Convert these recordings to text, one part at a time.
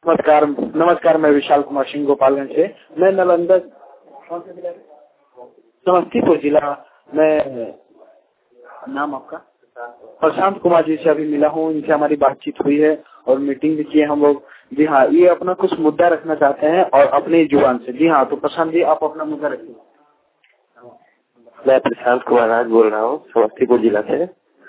नमस्कार नमस्कार, मैं विशाल कुमार सिंह गोपालगंज से। मैं नालंदा समस्तीपुर जिला में, नाम आपका? प्रशांत कुमार जी से अभी मिला हूँ। इनसे हमारी बातचीत हुई है और मीटिंग भी किए हम लोग। जी हाँ, ये अपना कुछ मुद्दा रखना चाहते हैं और अपनी जुबान से। जी हाँ, तो प्रशांत जी आप अपना मुद्दा रखिए। मैं प्रशांत कुमार राज बोल रहा हूँ समस्तीपुर जिला से।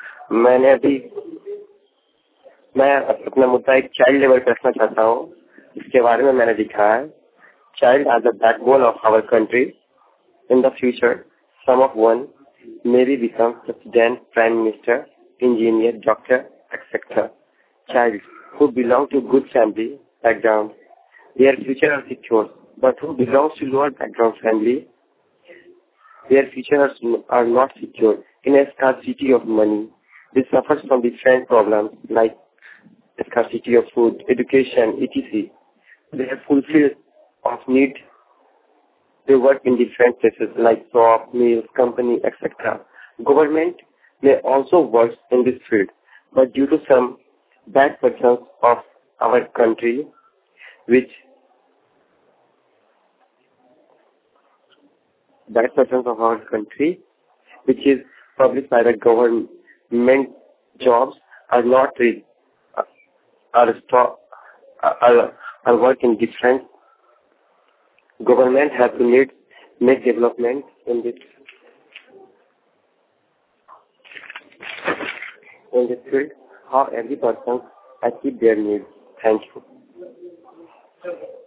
मैं अपना मुद्दा एक चाइल्ड लेवल पे रखना चाहता हूँ। इसके बारे में मैंने लिखा है, child are the backbone of our country. In the future some of one may be become president, prime minister, engineer, doctor, etcetera. Child who belong to good family background, their future are secure. But who belongs to lower background family, their futures are not secure. In a scarcity of money, they suffer from different problems like scarcity of food, education, etc. They have fulfilled of need. They work in different places like shop, mills, company, etc. Government may also work in this field, but due to some bad persons of our country, which is published by the government, jobs are not are work in different. Government has to make development in this field, how every person achieve their needs. Thank you.